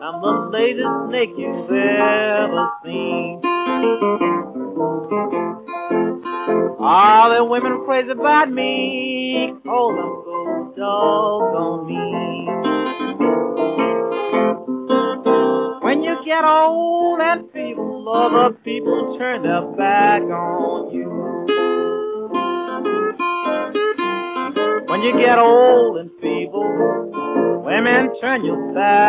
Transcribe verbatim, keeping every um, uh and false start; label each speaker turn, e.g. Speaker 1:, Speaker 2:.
Speaker 1: I'm the latest snake you've ever seen. All the women crazy about me, 'cause I'm so doggone mean. When you get old and feeble, other people turn their back on you. When you get old and feeble, women turn your back.